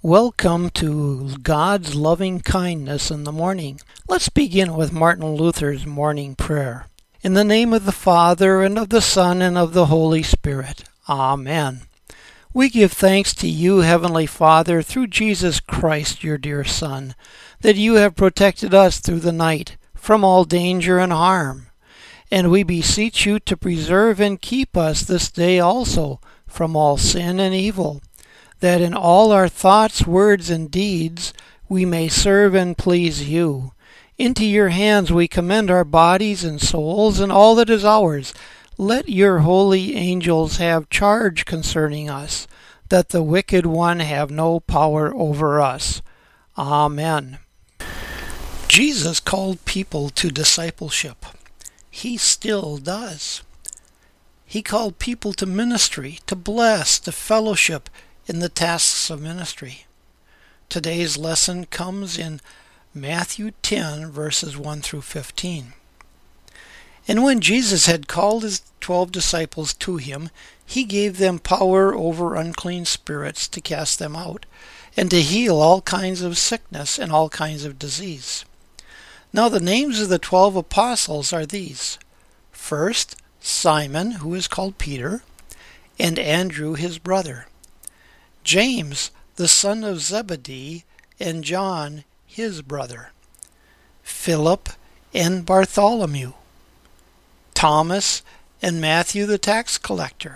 Welcome to God's loving kindness in the morning. Let's begin with Martin Luther's morning prayer. In the name of the Father, and of the Son, and of the Holy Spirit. Amen. We give thanks to you, Heavenly Father, through Jesus Christ, your dear Son, that you have protected us through the night from all danger and harm. And we beseech you to preserve and keep us this day also from all sin and evil, that in all our thoughts, words, and deeds we may serve and please you. Into your hands we commend our bodies and souls and all that is ours. Let your holy angels have charge concerning us, that the wicked one have no power over us. Amen. Jesus called people to discipleship. He still does. He called people to ministry, to bless, to fellowship, in the tasks of ministry. Today's lesson comes in Matthew 10, verses 1 through 15. And when Jesus had called his 12 disciples to him, he gave them power over unclean spirits to cast them out, and to heal all kinds of sickness and all kinds of disease. Now the names of the 12 apostles are these. First, Simon, who is called Peter, and Andrew his brother, James, the son of Zebedee, and John, his brother, Philip and Bartholomew, Thomas and Matthew the tax collector,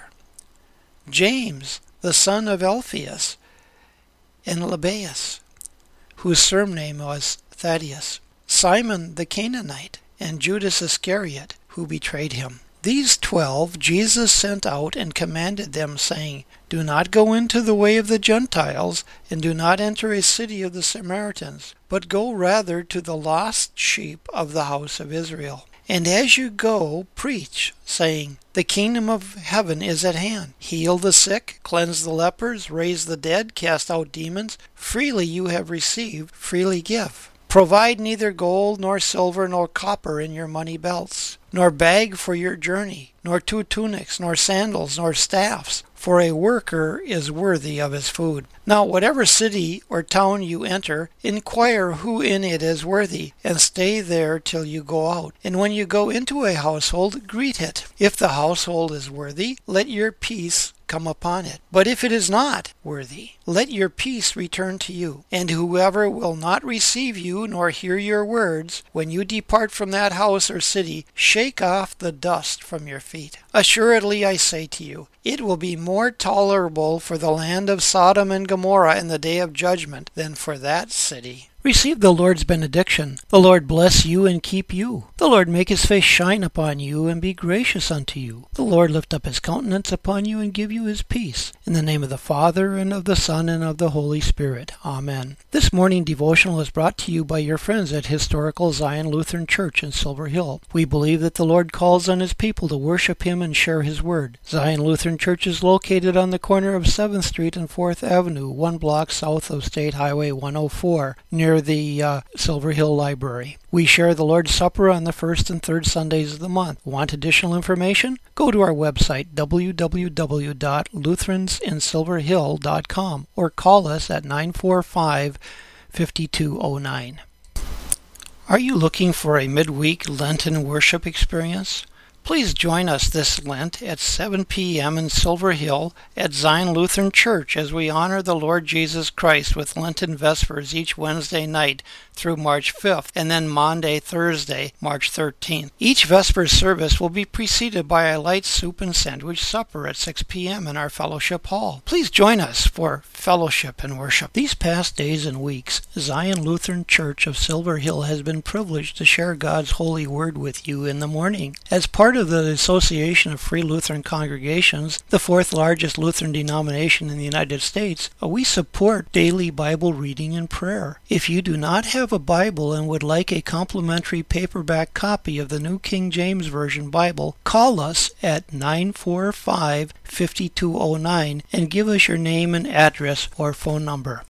James, the son of Alphaeus, and Lebbaeus, whose surname was Thaddeus, Simon the Canaanite, and Judas Iscariot, who betrayed him. These 12 Jesus sent out and commanded them, saying, Do not go into the way of the Gentiles, and do not enter a city of the Samaritans, but go rather to the lost sheep of the house of Israel. And as you go, preach, saying, The kingdom of heaven is at hand. Heal the sick, cleanse the lepers, raise the dead, cast out demons. Freely you have received, freely give. Provide neither gold, nor silver, nor copper in your money belts, nor bag for your journey, nor 2 tunics, nor sandals, nor staffs, for a worker is worthy of his food. Now whatever city or town you enter, inquire who in it is worthy, and stay there till you go out. And when you go into a household, greet it. If the household is worthy, let your peace come upon it. But if it is not worthy, let your peace return to you. And whoever will not receive you nor hear your words, when you depart from that house or city, shake off the dust from your feet. Assuredly I say to you, it will be more tolerable for the land of Sodom and Gomorrah in the day of judgment than for that city. Receive the Lord's benediction. The Lord bless you and keep you. The Lord make his face shine upon you and be gracious unto you. The Lord lift up his countenance upon you and give you his peace. In the name of the Father, and of the Son, and of the Holy Spirit. Amen. This morning devotional is brought to you by your friends at Historical Zion Lutheran Church in Silver Hill. We believe that the Lord calls on his people to worship him and share his word. Zion Lutheran Church is located on the corner of 7th Street and 4th Avenue, 1 block south of State Highway 104, near the Silver Hill Library. We share the Lord's Supper on the first and third Sundays of the month. Want additional information? Go to our website, www.lutheransinsilverhill.com, or call us at 945-5209. Are you looking for a midweek Lenten worship experience? Please join us this Lent at 7 p.m. in Silver Hill at Zion Lutheran Church as we honor the Lord Jesus Christ with Lenten Vespers each Wednesday night through March 5th, and then Maundy, Thursday, March 13th. Each Vespers service will be preceded by a light soup and sandwich supper at 6 p.m. in our fellowship hall. Please join us for fellowship and worship. These past days and weeks, Zion Lutheran Church of Silver Hill has been privileged to share God's holy word with you in the morning. As part of the Association of Free Lutheran Congregations, the 4th largest Lutheran denomination in the United States, we support daily Bible reading and prayer. If you do not have a Bible and would like a complimentary paperback copy of the New King James Version Bible, call us at 945-5209 and give us your name and address or phone number.